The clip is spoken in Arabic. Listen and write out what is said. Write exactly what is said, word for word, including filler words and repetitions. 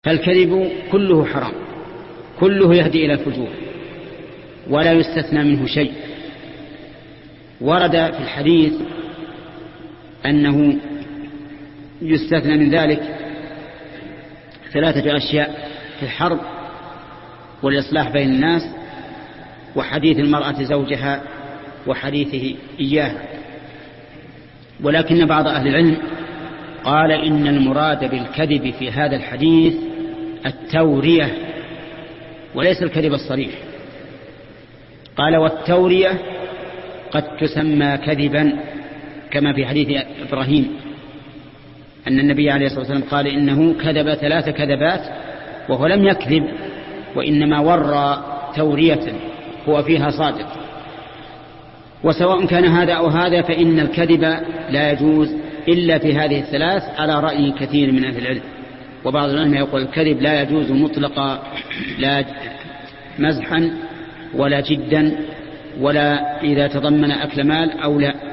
فالكذب كله حرام، كله يهدي إلى الفجور ولا يستثنى منه شيء. ورد في الحديث أنه يستثنى من ذلك ثلاثة أشياء: في الحرب والإصلاح بين الناس، وحديث المرأة زوجها، وحديثه إياها. ولكن بعض أهل العلم قال إن المراد بالكذب في هذا الحديث التورية وليس الكذب الصريح. قال: والتورية قد تسمى كذبا، كما في حديث إبراهيم أن النبي عليه الصلاة والسلام قال إنه كذب ثلاث كذبات وهو لم يكذب، وإنما ورى تورية هو فيها صادق. وسواء كان هذا أو هذا فإن الكذب لا يجوز إلا في هذه الثلاث على رأي كثير من أهل العلم. وبعض العلماء يقول الكذب لا يجوز مطلقا، لا مزحا ولا جدا ولا إذا تضمن أكل مال أو لا.